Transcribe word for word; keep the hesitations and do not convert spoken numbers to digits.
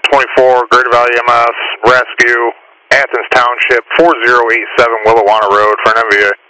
twenty-four, Greater Valley M S, rescue, Athens Township, four zero eight seven Willawanna Road for an M V A.